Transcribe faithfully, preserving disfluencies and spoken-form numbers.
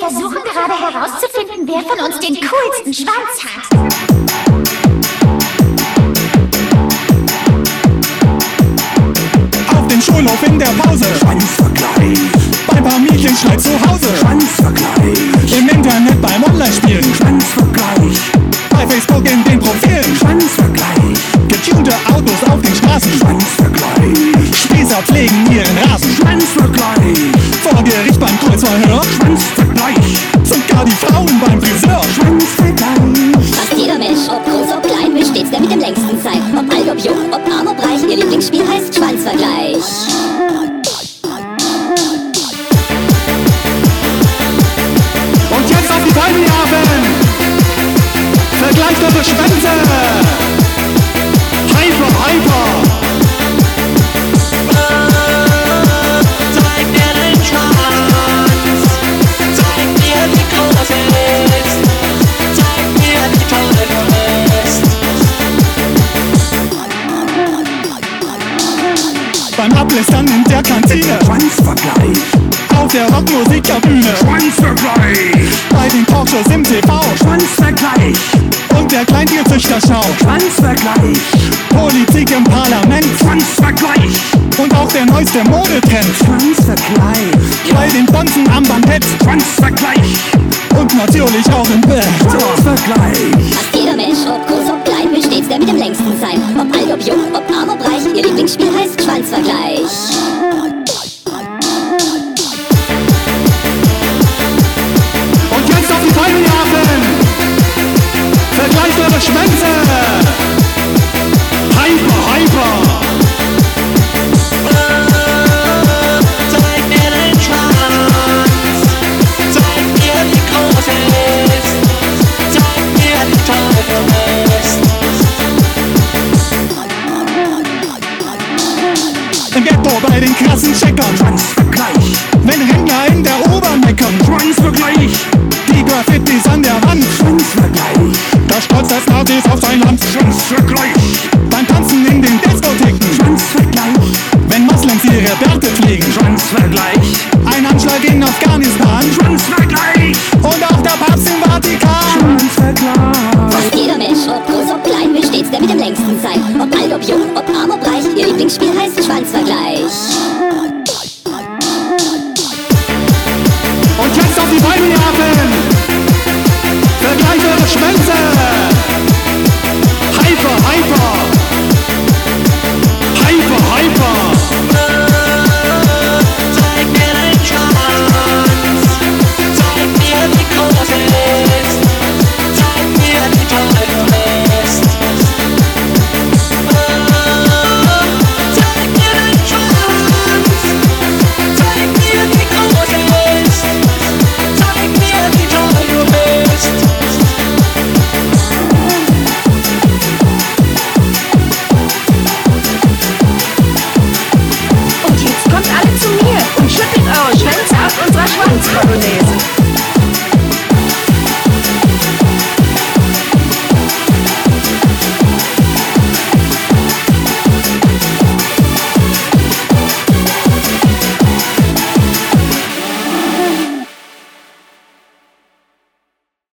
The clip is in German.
versuchen gerade herauszufinden, wer von uns den coolsten Schwanz hat. Auf dem Schulhof in der Pause. Schwanzvergleich. Beim paar Mädchenstreit zu Hause. Schwanzvergleich. Im Internet beim Online-Spielen. Schwanzvergleich. Bei Facebook in den Profilen. Schwanzvergleich. Getunte Autos auf den Straßen. Schwanzvergleich. Spießer pflegen ihren Rasen. Schwanzvergleich. Vor Gericht beim Kreuzverhör. Schwanzvergleich. Sogar die Frauen beim Friseur. Schwanzvergleich. Fast jeder Mensch, ob groß, ob klein, will stets der mit dem längsten sein. Ob alt, ob jung, ob arm, ob reich, ihr Lieblingsspiel heißt Schwanzvergleich. Und jetzt auf die Tiny-Hafen. Vergleicht eure Schwänze. Hyper, hyper. Zeig mir den Schwanz. Zeig mir, wie groß er ist. Zeig mir, wie toll er ist. Beim Ablästern in der Kantine. Schwanzvergleich. Auf der Rockmusikkabine. Schwanzvergleich. Bei den Talkshows im T V. Schwanzvergleich. Und der Kleintierzüchter schaut. Schwanzvergleich. Politik im Parlament. Schwanzvergleich. Und auch der neueste Modetrend. Schwanzvergleich. Bei den Bonzen am Bankett. Schwanzvergleich. Und natürlich auch im Bett. Schwanzvergleich. Fast jeder Mensch, ob groß, ob klein, will stets der mit dem längsten sein. Ob alt, ob jung, ob arm, ob reich, ihr Lieblingsspiel heißt Schwanzvergleich. Und jetzt auf die Tiny-Hafen. Vergleicht eure Schwänze. Hyper, hyper. Zeig mir den Schwanz. Zeig mir, wie groß er ist. Zeig mir, wie toll er ist. Im Ghetto bei den krassen Checkern. Schwanzvergleich. Wenn Händler in der U-Bahn meckern. Schwanzvergleich. Die Graffitis an der Wand. Schwanzvergleich. Da stolz das Nazis auf sein Land. Schwanzvergleich. Beim Tanzen in den Diskotheken. Schwanzvergleich. Wenn Moslems ihre Bärte pflegen. Schwanzvergleich. Ein Anschlag in Afghanistan. Schwanzvergleich. Und auch der Papst im Vatikan. Schwanzvergleich. Fast jeder Mensch, ob groß, ob klein, will stets der mit dem längsten sein. Ob alt, ob jung, ob arm, ob reich, ihr Lieblingsspiel heißt Schwanzvergleich. Und jetzt auf die Tiny-Hafen.